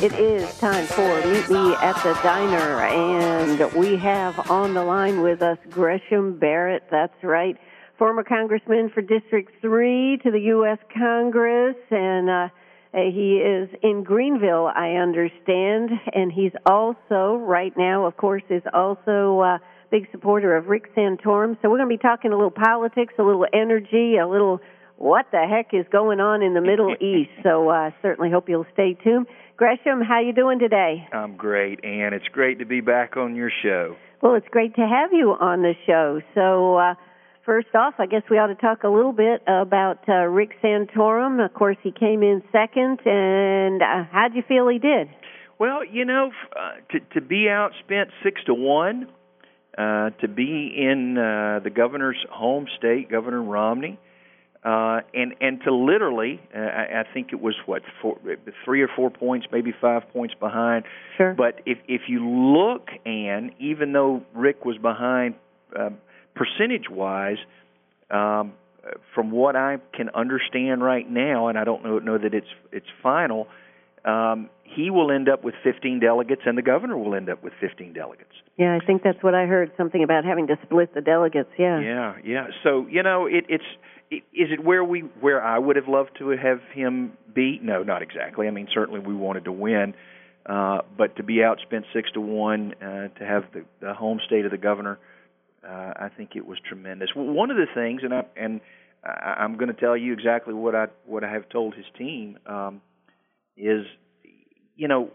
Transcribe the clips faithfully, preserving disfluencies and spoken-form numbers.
It is time for Meet Me at the Diner, and we have on the line with us Gresham Barrett. That's right, former congressman for District three to the U S Congress, and uh, he is in Greenville, I understand, and he's also, right now, of course, is also a big supporter of Rick Santorum. So we're going to be talking a little politics, a little energy, a little what the heck is going on in the Middle East. So I uh, certainly hope you'll stay tuned. Gresham, how you doing today? I'm great, Ann. It's great to be back on your show. Well, it's great to have you on the show. So uh, first off, I guess we ought to talk a little bit about uh, Rick Santorum. Of course, he came in second, and uh, how'd you feel he did? Well, you know, uh, to, to be outspent six to one, uh, to be in uh, the governor's home state, Governor Romney, Uh, and and to literally, uh, I, I think it was what four, three or four points, maybe five points behind. Sure. But if if you look, Ann, even though Rick was behind uh, percentage-wise, um, from what I can understand right now, and I don't know know that it's it's final, um, he will end up with fifteen delegates, and the governor will end up with fifteen delegates. Yeah, I think that's what I heard. Something about having to split the delegates. Yeah. Yeah, yeah. So you know, it, it's. Is it where we where I would have loved to have him be? No, not exactly. I mean, certainly we wanted to win, uh, but to be outspent six to one, uh, to have the, the home state of the governor, uh, I think it was tremendous. One of the things, and I, and I, I'm going to tell you exactly what I what I have told his team, um, is, you know,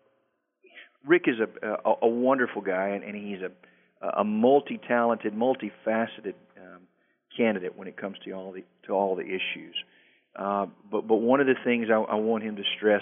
Rick is a a, a wonderful guy, and, and he's a a multi-talented, multifaceted candidate when it comes to all the to all the issues. Uh, but but one of the things I, I want him to stress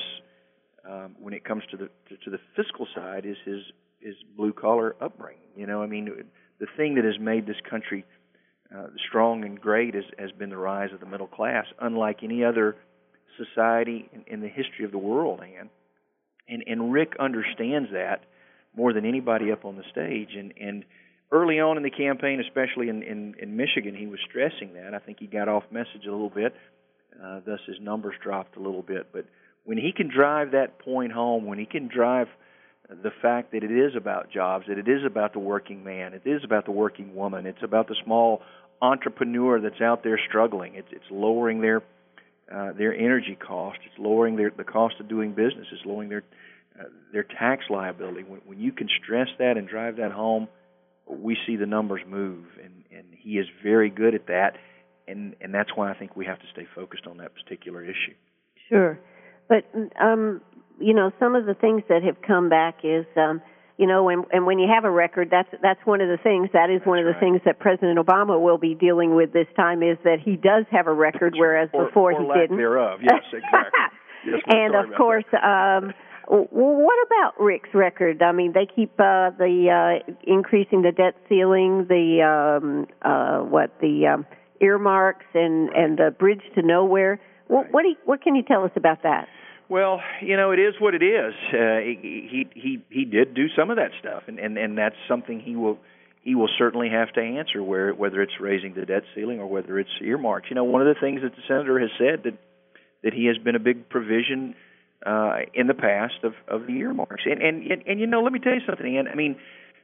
um, when it comes to the to, to the fiscal side is his his blue collar upbringing. You know, I mean, the thing that has made this country uh, strong and great has, has been the rise of the middle class, unlike any other society in, in the history of the world. And and and Rick understands that more than anybody up on the stage. And and early on in the campaign, especially in, in, in Michigan, he was stressing that. I think he got off message a little bit, uh, thus his numbers dropped a little bit. But when he can drive that point home, when he can drive the fact that it is about jobs, that it is about the working man, it is about the working woman, it's about the small entrepreneur that's out there struggling. It's, it's lowering their uh, their energy cost. It's lowering their, the cost of doing business. It's lowering their uh, their tax liability. When, when you can stress that and drive that home, we see the numbers move, and, and he is very good at that, and, and that's why I think we have to stay focused on that particular issue. Sure. But, um, you know, some of the things that have come back is, um, you know, and, and when you have a record, that's that's one of the things, that is that's one of the right. things that President Obama will be dealing with this time, is that he does have a record, whereas or, before or he lack didn't. thereof, yes, exactly. Yes, and, of course, um, well, what about Rick's record? I mean, they keep uh, the uh, increasing the debt ceiling, the um, uh, what the um, earmarks, and, right. and the bridge to nowhere. What right. what, do you, what can you tell us about that? Well, you know, it is what it is. Uh, he he he did do some of that stuff, and, and, and that's something he will he will certainly have to answer, where whether it's raising the debt ceiling or whether it's earmarks. You know, one of the things that the senator has said that that he has been a big provision Uh, in the past of, of the earmarks. And, and, and, and, you know, let me tell you something, Ann. I mean...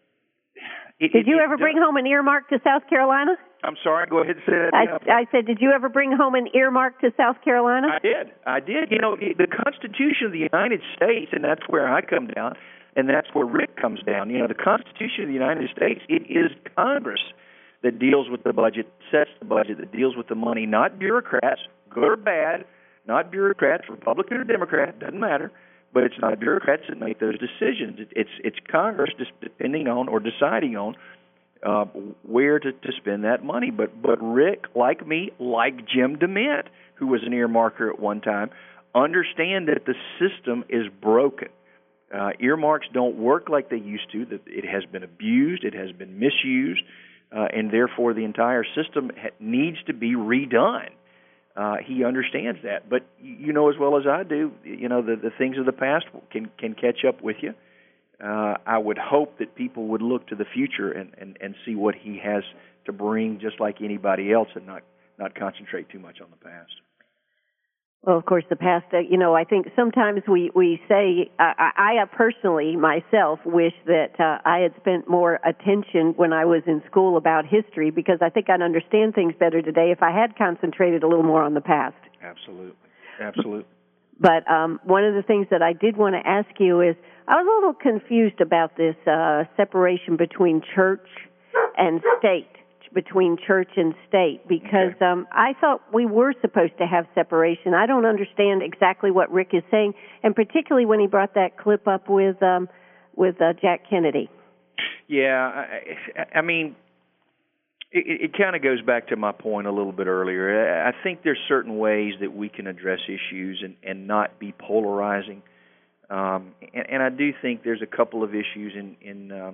It, did you it, ever it bring home an earmark to South Carolina? I'm sorry, go ahead and say that I, again. I said, did you ever bring home an earmark to South Carolina? I did. I did. You know, the Constitution of the United States, and that's where I come down, and that's where Rick comes down. You know, the Constitution of the United States, it is Congress that deals with the budget, sets the budget, that deals with the money, not bureaucrats, good or bad. Not bureaucrats, Republican or Democrat, doesn't matter, but it's not bureaucrats that make those decisions. It, it's it's Congress just depending on or deciding on uh, where to, to spend that money. But but Rick, like me, like Jim DeMint, who was an earmarker at one time, understand that the system is broken. Uh, earmarks don't work like they used to. That it has been abused, it has been misused, uh, and therefore the entire system ha- needs to be redone. Uh, he understands that, but you know as well as I do, you know the, the things of the past can can catch up with you. Uh, I would hope that people would look to the future and, and, and see what he has to bring, just like anybody else, and not not concentrate too much on the past. Well, of course, the past, uh, you know, I think sometimes we, we say, uh, I, I personally, myself, wish that uh, I had spent more attention when I was in school about history, because I think I'd understand things better today if I had concentrated a little more on the past. Absolutely. Absolutely. But um, one of the things that I did want to ask you is, I was a little confused about this uh, separation between church and state. between church and state, because okay. um, I thought we were supposed to have separation. I don't understand exactly what Rick is saying, and particularly when he brought that clip up with um, with uh, Jack Kennedy. Yeah, I, I mean, it, it kind of goes back to my point a little bit earlier. I think there's certain ways that we can address issues and, and not be polarizing, um, and, and I do think there's a couple of issues in, in um,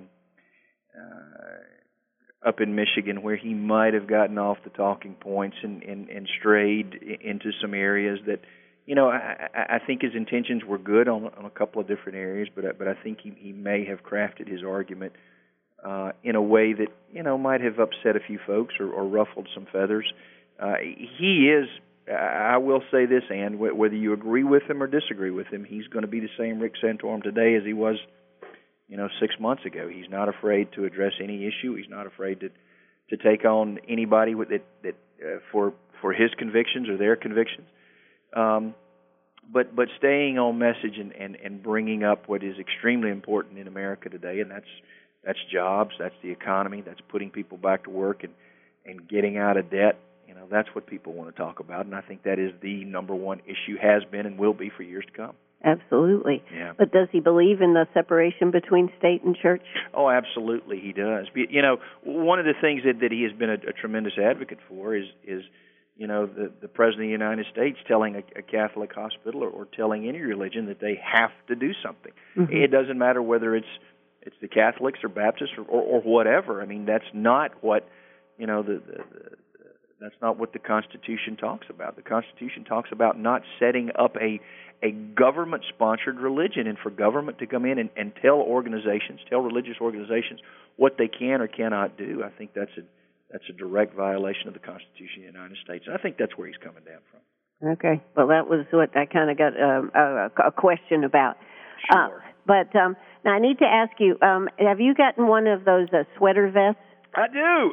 uh, up in Michigan where he might have gotten off the talking points and, and, and strayed into some areas that, you know, I, I think his intentions were good on, on a couple of different areas, but but I think he, he may have crafted his argument uh, in a way that, you know, might have upset a few folks or, or ruffled some feathers. Uh, he is, I will say this, Ann, whether you agree with him or disagree with him, he's going to be the same Rick Santorum today as he was, you know, six months ago. He's not afraid to address any issue. He's not afraid to to take on anybody with it that uh, for for his convictions or their convictions. Um, but but staying on message and, and, and bringing up what is extremely important in America today, and that's that's jobs, that's the economy, that's putting people back to work and, and getting out of debt. You know, that's what people want to talk about, and I think that is the number one issue, has been and will be for years to come. Absolutely. Yeah. But does he believe in the separation between state and church? Oh, absolutely, he does. You know, one of the things that, that he has been a, a tremendous advocate for is, is you know, the, the President of the United States telling a, a Catholic hospital or, or telling any religion that they have to do something. Mm-hmm. It doesn't matter whether it's it's the Catholics or Baptists or, or, or whatever. I mean, that's not what, you know, the, the, the that's not what the Constitution talks about. The Constitution talks about not setting up a a government-sponsored religion, and for government to come in and, and tell organizations, tell religious organizations what they can or cannot do. I think that's a that's a direct violation of the Constitution of the United States. And I think that's where he's coming down from. Okay. Well, that was what I kind of got um, a, a question about. Sure. Uh, but um, now I need to ask you, um, have you gotten one of those uh, sweater vests? I do.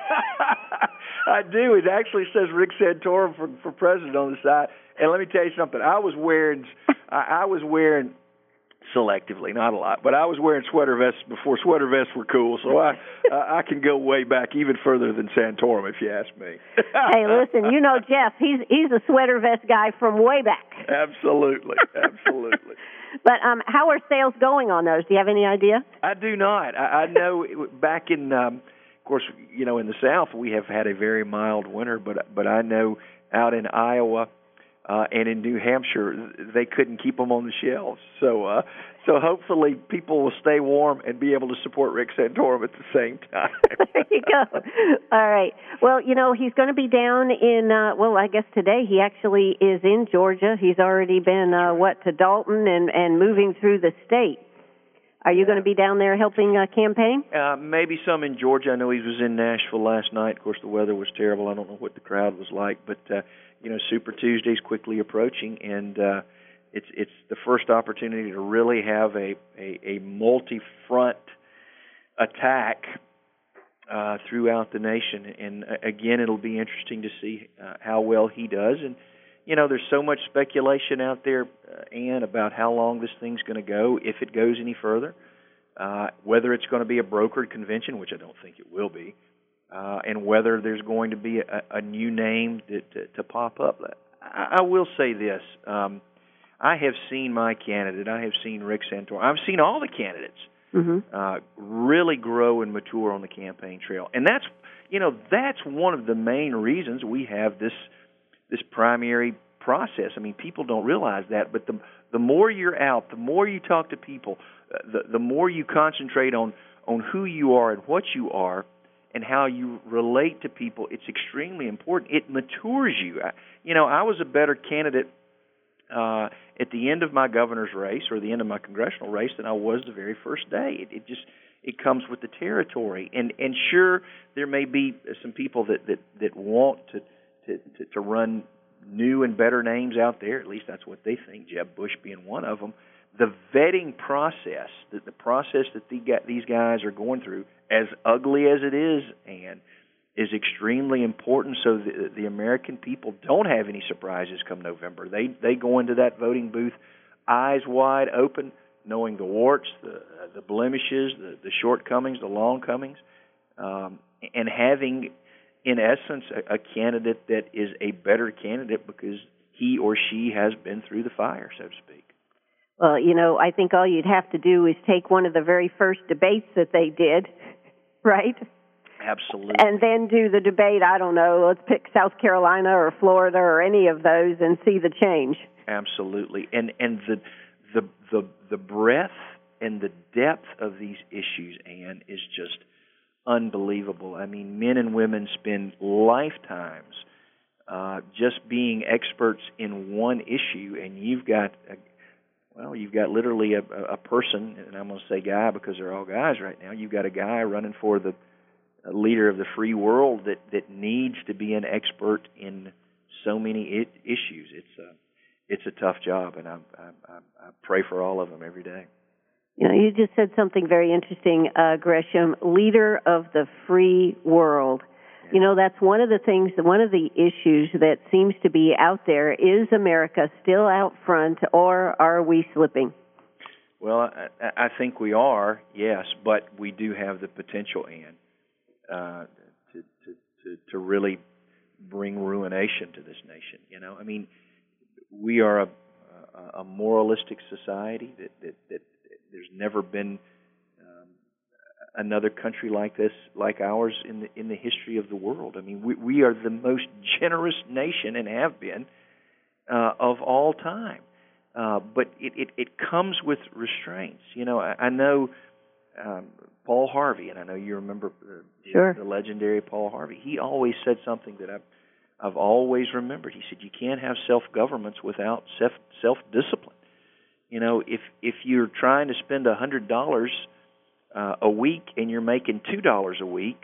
I do. It actually says Rick Santorum for, for president on the side. And let me tell you something. I was wearing, I, I was wearing selectively, not a lot, but I was wearing sweater vests before sweater vests were cool. So I, I can go way back, even further than Santorum, if you ask me. Hey, listen, you know Jeff. He's he's a sweater vest guy from way back. Absolutely, absolutely. But um, how are sales going on those? Do you have any idea? I do not. I, I know it, back in, um, of course, you know, in the South we have had a very mild winter, but but I know out in Iowa uh, and in New Hampshire they couldn't keep them on the shelves. So uh, so hopefully people will stay warm and be able to support Rick Santorum at the same time. There you go. All right. Well, you know, he's going to be down in, uh, well, I guess today he actually is in Georgia. He's already been, uh, what, to Dalton and, and moving through the state. Are you yeah. going to be down there helping uh, campaign? Uh, maybe some in Georgia. I know he was in Nashville last night. Of course, the weather was terrible. I don't know what the crowd was like. But, uh, you know, Super Tuesday's quickly approaching, and uh, it's it's the first opportunity to really have a, a, a multi-front attack uh, throughout the nation. And, uh, again, it'll be interesting to see uh, how well he does. And, you know, there's so much speculation out there, uh, Ann, about how long this thing's going to go, if it goes any further, uh, whether it's going to be a brokered convention, which I don't think it will be, uh, and whether there's going to be a, a new name to, to, to pop up. I, I will say this. Um, I have seen my candidate. I have seen Rick Santorum. I've seen all the candidates mm-hmm. uh, really grow and mature on the campaign trail. And that's, you know, that's one of the main reasons we have this this primary process. I mean, people don't realize that, but the the more you're out, the more you talk to people, uh, the the more you concentrate on on who you are and what you are and how you relate to people, it's extremely important. It matures you. I, you know, I was a better candidate uh, at the end of my governor's race or the end of my congressional race than I was the very first day. It, it just it comes with the territory. And and sure, there may be some people that, that, that want to To, to, to run new and better names out there. At least that's what they think, Jeb Bush being one of them. The vetting process, the, the process that the, these guys are going through, as ugly as it is, and is extremely important so the, the American people don't have any surprises come November. They they go into that voting booth eyes wide open, knowing the warts, the the blemishes, the, the shortcomings, the longcomings, um, and having, in essence, a, a candidate that is a better candidate because he or she has been through the fire, so to speak. Well, you know, I think all you'd have to do is take one of the very first debates that they did, right? Absolutely. And then do the debate, I don't know, let's pick South Carolina or Florida or any of those and see the change. Absolutely. And and the the the, the breadth and the depth of these issues, Ann, is just unbelievable. I mean, men and women spend lifetimes uh, just being experts in one issue, and you've got, a, well, you've got literally a, a person, and I'm going to say guy because they're all guys right now, you've got a guy running for the a leader of the free world that, that needs to be an expert in so many it, issues. It's a it's a tough job, and I, I, I, I pray for all of them every day. You know, you just said something very interesting, uh, Gresham. Leader of the free world. Yeah. You know, that's one of the things. One of the issues that seems to be out there is America still out front, or are we slipping? Well, I, I think we are, yes, but we do have the potential, Ann. Uh, to, to, to, to really bring ruination to this nation. You know, I mean, we are a, a, a moralistic society that, that, that there's never been um, another country like this, like ours, in the in the history of the world. I mean, we, we are the most generous nation and have been uh, of all time. Uh, but it, it, it comes with restraints. You know, I, I know. Um, Paul Harvey, and I know you remember the, sure. the legendary Paul Harvey. He always said something that I've, I've always remembered. He said, "You can't have self-governments without self self-discipline." You know, if if you're trying to spend a hundred dollars uh, a week and you're making two dollars a week,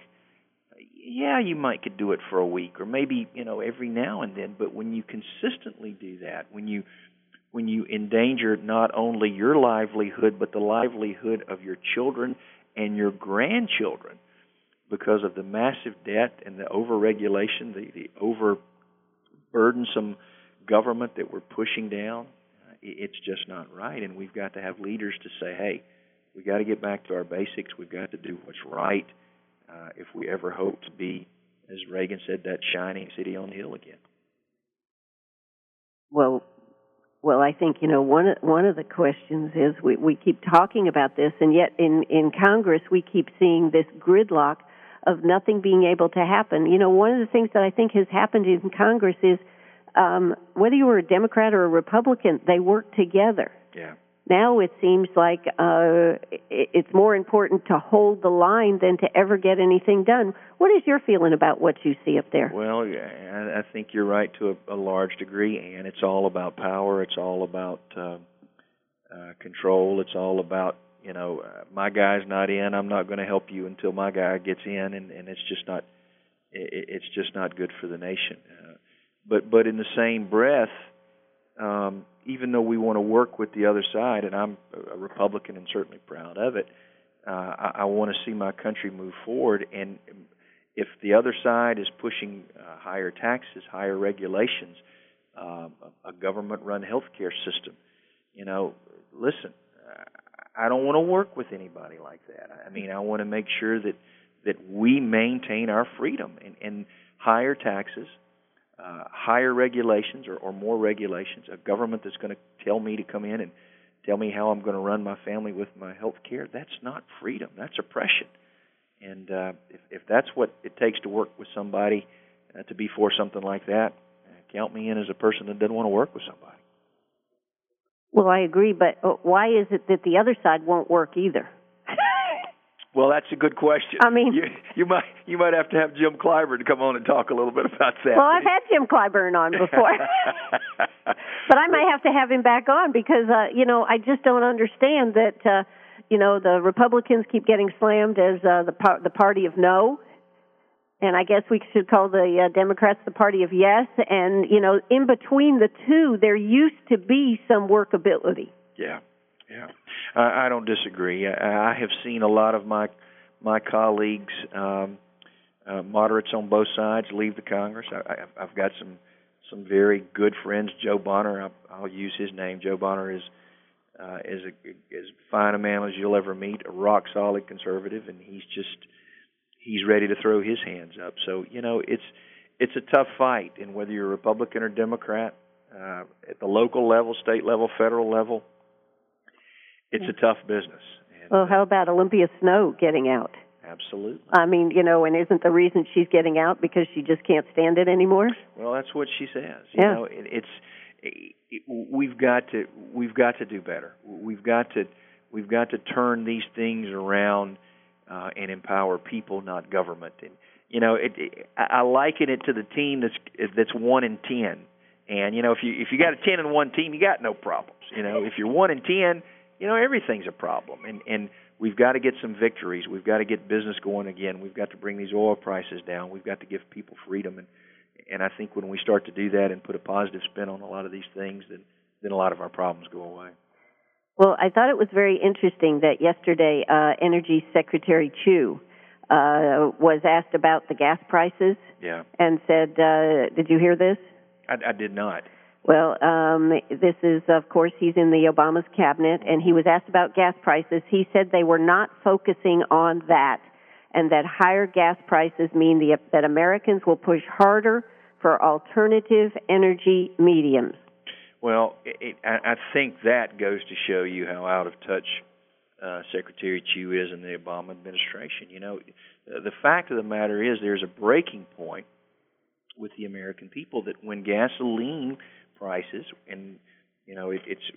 yeah, you might could do it for a week or maybe you know every now and then. But when you consistently do that, when you when you endanger not only your livelihood but the livelihood of your children and your grandchildren because of the massive debt and the overregulation, the, the over-burdensome government that we're pushing down, uh, it's just not right. And we've got to have leaders to say, hey, we've got to get back to our basics. We've got to do what's right uh, if we ever hope to be, as Reagan said, that shining city on the hill again. Well, Well, I think, you know, one of, one of the questions is we, we keep talking about this, and yet in, in Congress we keep seeing this gridlock of nothing being able to happen. You know, one of the things that I think has happened in Congress is um, whether you were a Democrat or a Republican, they work together. Yeah. Now it seems like uh, it's more important to hold the line than to ever get anything done. What is your feeling about what you see up there? Well, I think you're right to a, a large degree, and it's all about power. It's all about uh, uh, control. It's all about, you know, uh, my guy's not in. I'm not going to help you until my guy gets in, and, and it's just not. It, it's just not good for the nation. Uh, but but in the same breath. Um, even though we want to work with the other side, and I'm a Republican and certainly proud of it, uh, I, I want to see my country move forward. And if the other side is pushing uh, higher taxes, higher regulations, uh, a government-run healthcare system, you know, listen, I don't want to work with anybody like that. I mean, I want to make sure that, that we maintain our freedom and, and higher taxes, Uh, higher regulations or, or more regulations, a government that's going to tell me to come in and tell me how I'm going to run my family with my health care, that's not freedom. That's oppression. And uh, if, if that's what it takes to work with somebody uh, to be for something like that, uh, count me in as a person that doesn't want to work with somebody. Well, I agree, but why is it that the other side won't work either? Well, that's a good question. I mean, you, you might you might have to have Jim Clyburn come on and talk a little bit about that. Well, I've had Jim Clyburn on before, but I might have to have him back on because uh, you know I just don't understand that uh, you know the Republicans keep getting slammed as uh, the par- the party of no, And I guess we should call the uh, Democrats the party of yes. And, you know, in between the two, there used to be some workability. Yeah, yeah. I, I don't disagree. I, I have seen a lot of my my colleagues, um, uh, moderates on both sides, leave the Congress. I, I, I've got some some very good friends. Joe Bonner, I'll, I'll use his name. Joe Bonner is uh, is a, as fine a man as you'll ever meet, a rock solid conservative, and he's just he's ready to throw his hands up. So you know, it's it's a tough fight, and whether you're a Republican or Democrat, uh, at the local level, state level, federal level, it's a tough business. And, well, how about Olympia Snowe getting out? Absolutely. I mean, you know, and isn't the reason she's getting out because she just can't stand it anymore? Well, that's what she says. You yeah. know, it, it's it, we've got to we've got to do better. We've got to we've got to turn these things around uh, and empower people, not government. And you know, it, it, I liken it to the team that's that's one in ten. And you know, if you if you got a ten and one team, you got no problems. You know, if you're one in ten, you know everything's a problem. And and we've got to get some victories. We've got to get business going again. We've got to bring these oil prices down. We've got to give people freedom. And and I think when we start to do that and put a positive spin on a lot of these things, then then a lot of our problems go away. Well, I thought it was very interesting that yesterday uh, Energy Secretary Chu uh, was asked about the gas prices. Yeah. And said, uh, did you hear this? I, I did not. Well, um, this is, of course, he's in the Obama's cabinet, and he was asked about gas prices. He said they were not focusing on that, and that higher gas prices mean the, that Americans will push harder for alternative energy mediums. Well, it, it, I, I think that goes to show you how out of touch uh, Secretary Chu is in the Obama administration. You know, the fact of the matter is there's a breaking point with the American people that when gasoline prices, and you know it, it's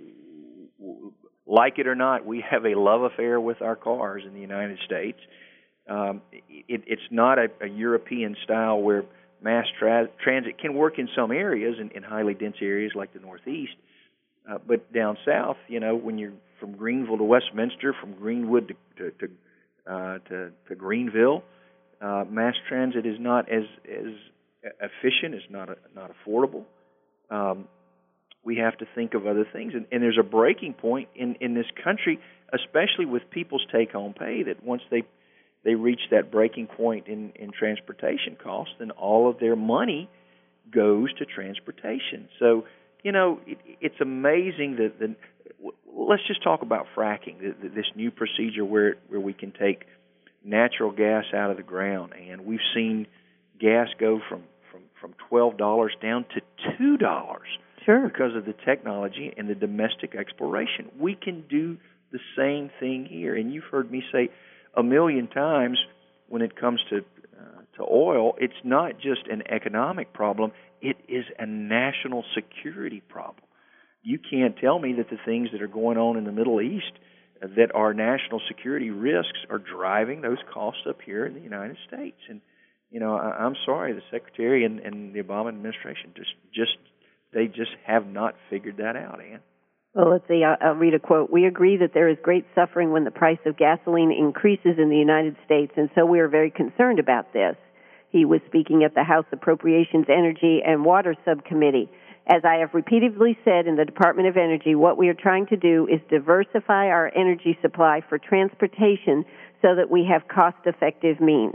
like it or not, we have a love affair with our cars in the United States. Um, it, it's not a, a European style where mass tra- transit can work in some areas, in, in highly dense areas like the Northeast, uh, but down south, you know, when you're from Greenville to Westminster, from Greenwood to to to, uh, to, to Greenville, uh, mass transit is not as as efficient, it's not a, not affordable. Um, we have to think of other things, and, and there's a breaking point in, in this country, especially with people's take-home pay, that once they they reach that breaking point in, in transportation costs, then all of their money goes to transportation. So, you know, it, it's amazing that the, let's just talk about fracking, this new procedure where where we can take natural gas out of the ground, and we've seen gas go from, from, from twelve dollars down to two dollars. Sure. Because of the technology and the domestic exploration. We can do the same thing here. And you've heard me say a million times when it comes to uh, to oil, it's not just an economic problem, it is a national security problem. You can't tell me that the things that are going on in the Middle East uh, that are national security risks are driving those costs up here in the United States. And you know, I, I'm sorry, the Secretary and, and the Obama administration just, just they just have not figured that out, Ann. Well, let's see. I'll, I'll read a quote. We agree that there is great suffering when the price of gasoline increases in the United States, and so we are very concerned about this. He was speaking at the House Appropriations, Energy, and Water Subcommittee. As I have repeatedly said in the Department of Energy, what we are trying to do is diversify our energy supply for transportation so that we have cost-effective means.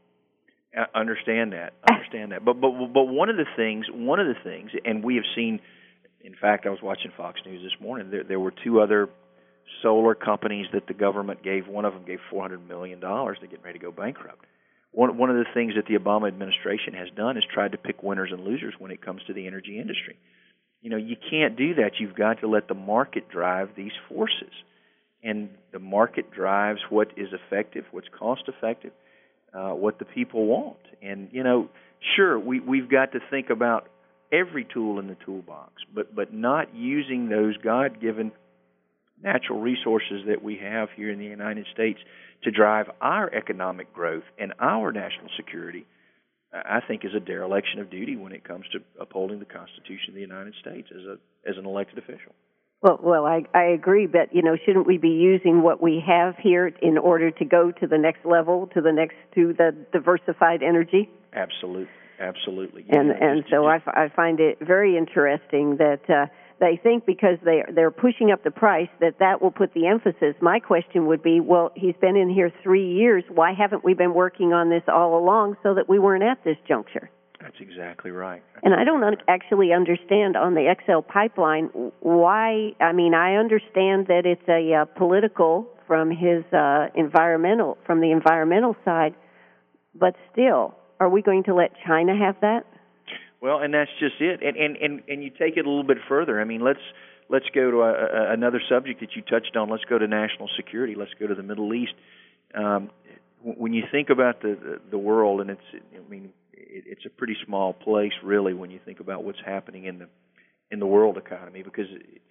I understand that. I understand that. But but but one of the things, one of the things, and we have seen. In fact, I was watching Fox News this morning. There there were two other solar companies that the government gave. One of them gave four hundred million dollars. They're getting ready to go bankrupt. One one of the things that the Obama administration has done is tried to pick winners and losers when it comes to the energy industry. You know, you can't do that. You've got to let the market drive these forces, and the market drives what is effective, what's cost effective. Uh, what the people want. And, you know, sure, we, we've got to think about every tool in the toolbox, but, but not using those God-given natural resources that we have here in the United States to drive our economic growth and our national security, I think is a dereliction of duty when it comes to upholding the Constitution of the United States as a as an elected official. Well, well, I, I agree, but you know, shouldn't we be using what we have here in order to go to the next level, to the next, to the diversified energy? Absolutely, absolutely. And you know, and just, so just, I, I find it very interesting that uh, they think because they they're pushing up the price that that will put the emphasis. My question would be, well, he's been in here three years. Why haven't we been working on this all along so that we weren't at this juncture? That's exactly right. That's and I don't exactly un- actually understand on the X L pipeline why. I mean, I understand that it's a uh, political from his uh, environmental from the environmental side, but still, are we going to let China have that? Well, and that's just it. And and and, and you take it a little bit further. I mean, let's let's go to a, a, another subject that you touched on. Let's go to national security. Let's go to the Middle East. Um, when you think about the, the the world, and it's I mean. It's a pretty small place, really, when you think about what's happening in the in the world economy. Because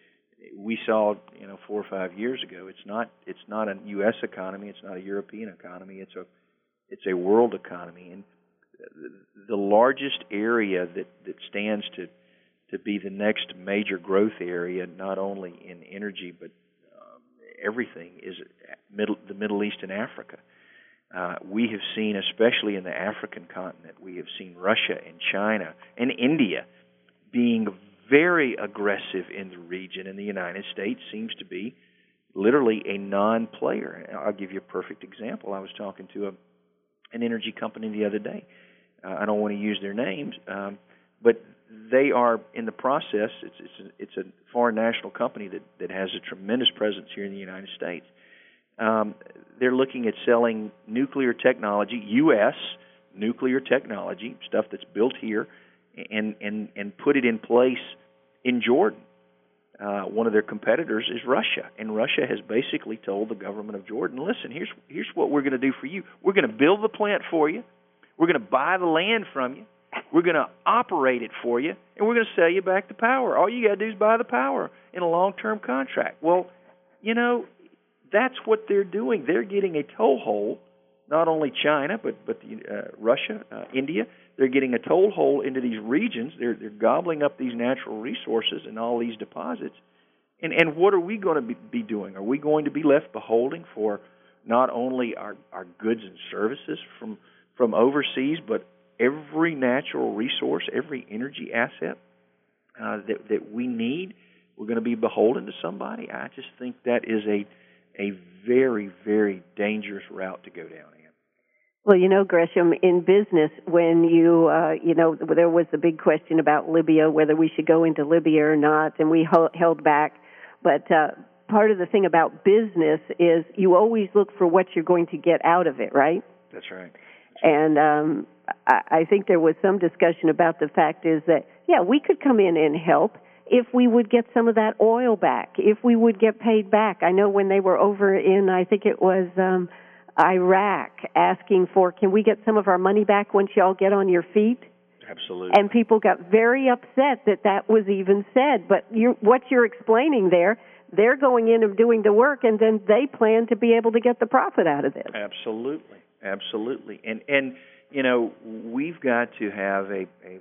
we saw, you know, four or five years ago, it's not it's not a U S economy, it's not a European economy, it's a it's a world economy, and the largest area that that stands to to be the next major growth area, not only in energy but um, everything, is middle the Middle East and Africa. Uh, we have seen, especially in the African continent, we have seen Russia and China and India being very aggressive in the region, and the United States seems to be literally a non-player. I'll give you a perfect example. I was talking to a, an energy company the other day. Uh, I don't want to use their names, um, but they are in the process. It's, it's, a, it's a foreign national company that, that has a tremendous presence here in the United States. Um, they're looking at selling nuclear technology, U S nuclear technology, stuff that's built here, and and, and put it in place in Jordan. Uh, one of their competitors is Russia, and Russia has basically told the government of Jordan, listen, here's here's what we're going to do for you. We're going to build the plant for you. We're going to buy the land from you. We're going to operate it for you, and we're going to sell you back the power. All you got to do is buy the power in a long-term contract. Well, you know, that's what they're doing. They're getting a toehold, not only China, but but the, uh, Russia, uh, India. They're getting a toehold into these regions. They're they're gobbling up these natural resources and all these deposits. And and what are we going to be, be doing? Are we going to be left beholding for not only our, our goods and services from from overseas, but every natural resource, every energy asset uh, that that we need? We're going to be beholden to somebody. I just think that is a a very, very dangerous route to go down, Ann. Well, you know, Gresham, in business, when you, uh, you know, there was the big question about Libya, whether we should go into Libya or not, and we ho- held back. But uh, part of the thing about business is you always look for what you're going to get out of it, right? That's right. That's and um, I-, I think there was some discussion about the fact is that, yeah, we could come in and help if we would get some of that oil back, if we would get paid back. I know when they were over in, I think it was um, Iraq, asking for, can we get some of our money back once y'all get on your feet? Absolutely. And people got very upset that that was even said. But you're, what you're explaining there, they're going in and doing the work, and then they plan to be able to get the profit out of this. Absolutely. Absolutely. And, and you know, we've got to have a, a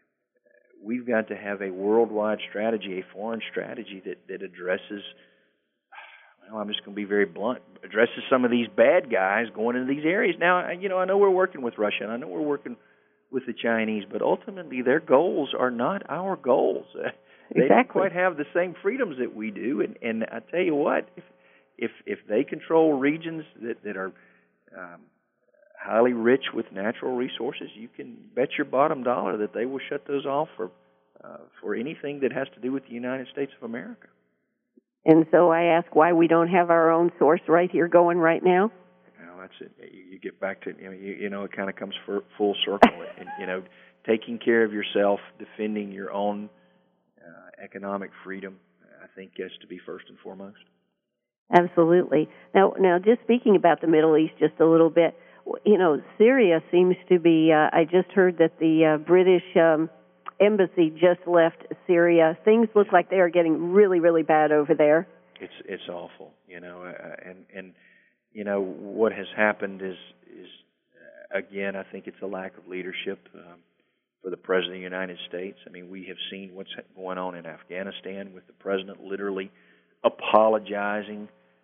We've got to have a worldwide strategy, a foreign strategy that, that addresses, well, I'm just going to be very blunt, addresses some of these bad guys going into these areas. Now, you know, I know we're working with Russia, and I know we're working with the Chinese, but ultimately their goals are not our goals. They exactly. don't quite have the same freedoms that we do, and, and I tell you what, if if, if they control regions that, that are um, highly rich with natural resources, you can bet your bottom dollar that they will shut those off for uh, for anything that has to do with the United States of America. And so I ask why we don't have our own source right here going right now. Well, that's it. You, you get back to, you know, you, you know it kind of comes for, full circle. And, you know, taking care of yourself, defending your own uh, economic freedom, I think has to be first and foremost. Absolutely. Now, now, just speaking about the Middle East just a little bit, you know, Syria seems to be, uh, I just heard that the uh, British um, embassy just left Syria. Things look like they are getting really, really bad over there. It's it's awful, you know, uh, and, and, you know, what has happened is, is uh, again, I think it's a lack of leadership. Um, for the President of the United States. I mean, we have seen what's going on in Afghanistan with the President literally apologizing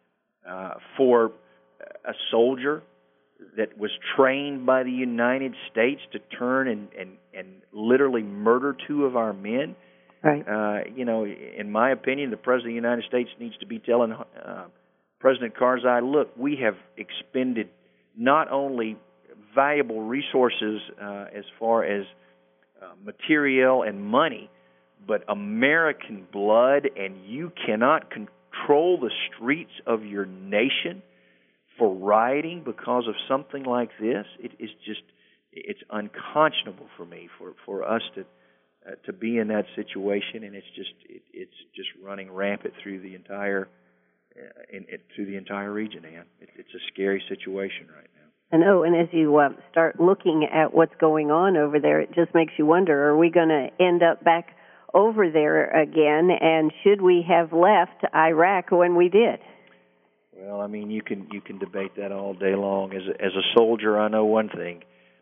uh, for a soldier that was trained by the United States to turn and, and, and literally murder two of our men. Right. Uh, you know, in my opinion, the President of the United States needs to be telling uh, President Karzai, look, we have expended not only valuable resources uh, as far as uh, material and money, but American blood, and you cannot control the streets of your nation for rioting because of something like this. It is just, it's unconscionable for me for, for us to uh, to be in that situation, and it's just it, it's just running rampant through the entire uh, in, it, through the entire region, Ann. It, it's a scary situation right now. I know, and as you uh, start looking at what's going on over there, it just makes you wonder, are we going to end up back over there again, and should we have left Iraq when we did? Well, I mean, you can you can debate that all day long. As a, as a soldier, I know one thing: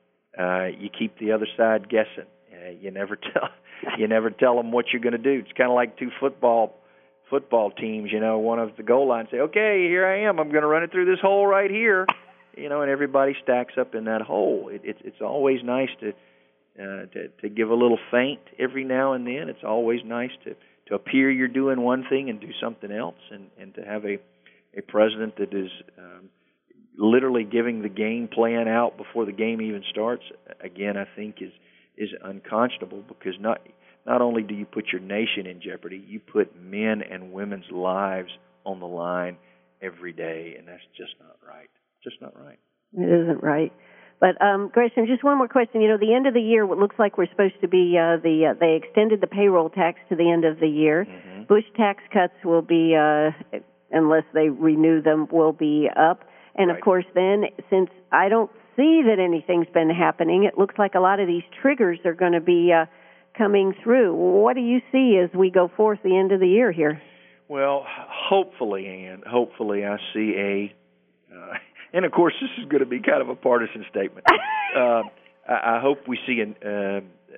uh, you keep the other side guessing. Uh, you never tell you never tell them what you're going to do. It's kind of like two football football teams. You know, one of the goal line say, "Okay, here I am. I'm going to run it through this hole right here." You know, and everybody stacks up in that hole. It, it, it's always nice to, uh, to to give a little feint every now and then. It's always nice to, to appear you're doing one thing and do something else, and, and to have a a president that is um, literally giving the game plan out before the game even starts, again, I think is is unconscionable, because not not only do you put your nation in jeopardy, you put men and women's lives on the line every day, and that's just not right. Just not right. It isn't right. But, um, Gresham, just one more question. You know, the end of the year, what looks like we're supposed to be, uh, the uh, they extended the payroll tax to the end of the year. Mm-hmm. Bush tax cuts will be, uh, unless they renew them, will be up. And, right. of course, then, since I don't see that anything's been happening, it looks like a lot of these triggers are going to be uh, coming through. What do you see as we go forth the end of the year here? Well, hopefully, Ann, hopefully I see a... Uh, And, of course, this is going to be kind of a partisan statement. uh, I, I hope we see an, uh,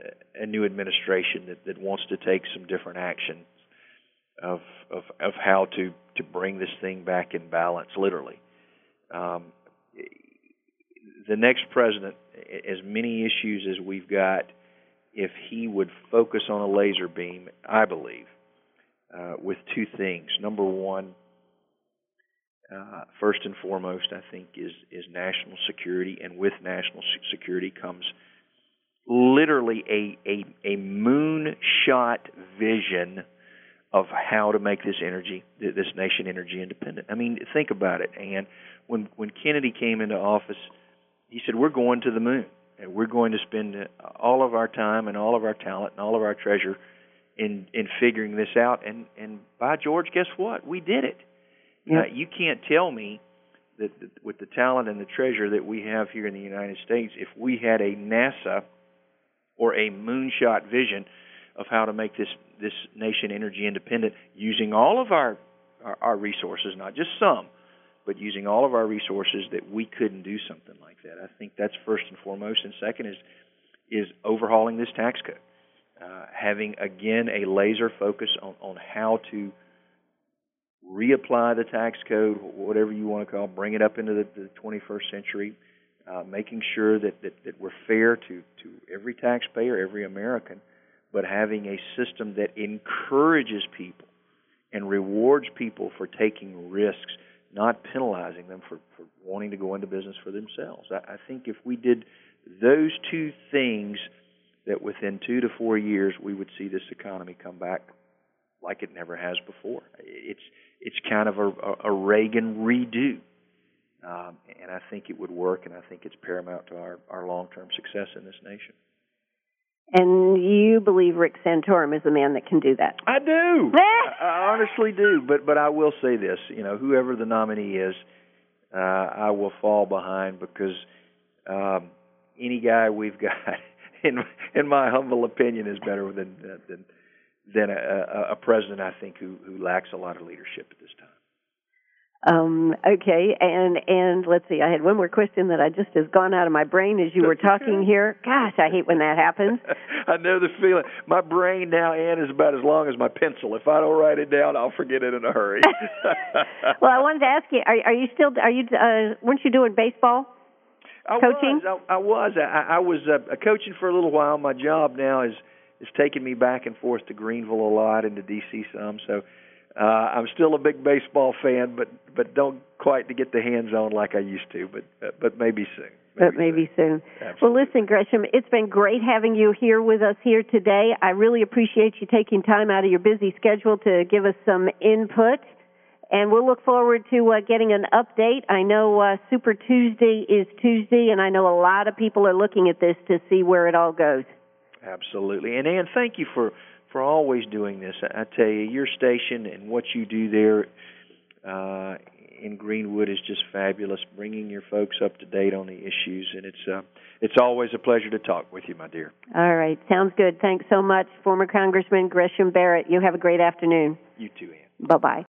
a new administration that, that wants to take some different action of, of of how to, to bring this thing back in balance, literally. Um, the next president, as many issues as we've got, if he would focus on a laser beam, I believe, uh, with two things. Number one, Uh, first and foremost, I think, is, is national security, and with national security comes literally a, a, a moonshot vision of how to make this energy, this nation energy independent. I mean, think about it, and when, when Kennedy came into office, he said, we're going to the moon, and we're going to spend all of our time and all of our talent and all of our treasure in, in figuring this out, and, and by George, guess what? We did it. Uh, you can't tell me that, that with the talent and the treasure that we have here in the United States, if we had a NASA or a moonshot vision of how to make this, this nation energy independent using all of our, our, our resources, not just some, but using all of our resources, that we couldn't do something like that. I think that's first and foremost. And second is, is overhauling this tax code, uh, having, again, a laser focus on, on how to reapply the tax code, whatever you want to call it, bring it up into the, the twenty-first century, uh, making sure that, that, that we're fair to, to every taxpayer, every American, but having a system that encourages people and rewards people for taking risks, not penalizing them for, for wanting to go into business for themselves. I, I think if we did those two things, that within two to four years we would see this economy come back like it never has before. It's it's kind of a, a Reagan redo, um, and I think it would work, and I think it's paramount to our, our long-term success in this nation. And you believe Rick Santorum is the man that can do that? I do. I, I honestly do. But but I will say this: you know, whoever the nominee is, uh, I will fall behind, because um, any guy we've got, in in my humble opinion, is better than than. than a, a, a president, I think, who, who lacks a lot of leadership at this time. Um, okay, and and let's see. I had one more question that I just has gone out of my brain as you were talking here. Gosh, I hate when that happens. I know the feeling. My brain now, Ann, is about as long as my pencil. If I don't write it down, I'll forget it in a hurry. Well, I wanted to ask you: Are, are you still? Are you? Uh, weren't you doing baseball? I Coaching? was. I, I was. I, I was uh, coaching for a little while. My job now is is taking me back and forth to Greenville a lot and to D C some. So. Uh, I'm still a big baseball fan, but but don't quite to get the hands on like I used to. But uh, but maybe soon. Maybe but maybe soon. soon. Well, listen, Gresham, it's been great having you here with us here today. I really appreciate you taking time out of your busy schedule to give us some input, and we'll look forward to uh, getting an update. I know uh, Super Tuesday is Tuesday, and I know a lot of people are looking at this to see where it all goes. Absolutely, and Ann, thank you for. for always doing this. I tell you, your station and what you do there uh, in Greenwood is just fabulous, bringing your folks up to date on the issues, and it's uh, it's always a pleasure to talk with you, my dear. All right. Sounds good. Thanks so much, former Congressman Gresham Barrett. You have a great afternoon. You too, Ann. Bye-bye.